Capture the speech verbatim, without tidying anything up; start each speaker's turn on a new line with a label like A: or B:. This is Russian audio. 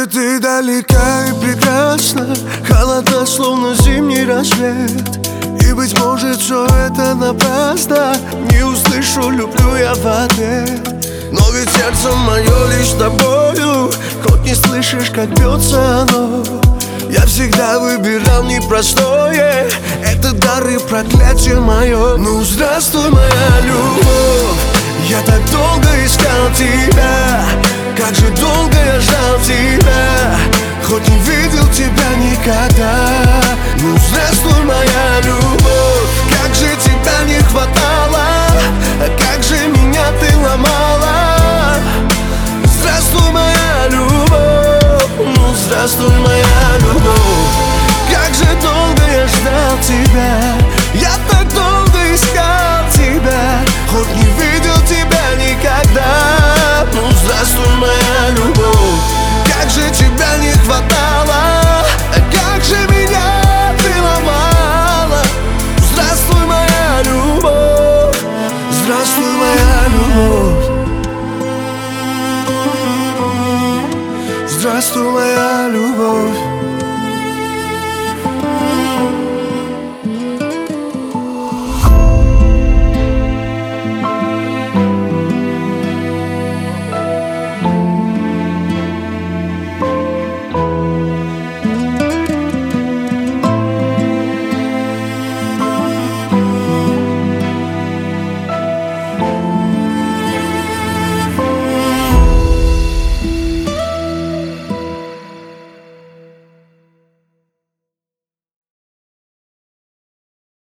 A: Где ты далека и прекрасна, холодна, словно зимний рассвет. И, быть может, все это напрасно, не услышу «люблю» я в ответ. Но ведь сердце мое лишь тобою, хоть не слышишь, как бьется оно. Я всегда выбирал непростое, это дар и проклятие мое. Ну здравствуй, моя любовь, я так долго искал тебя. Как же долго я ждал тебя, хоть не видел тебя никогда. Ну здравствуй, моя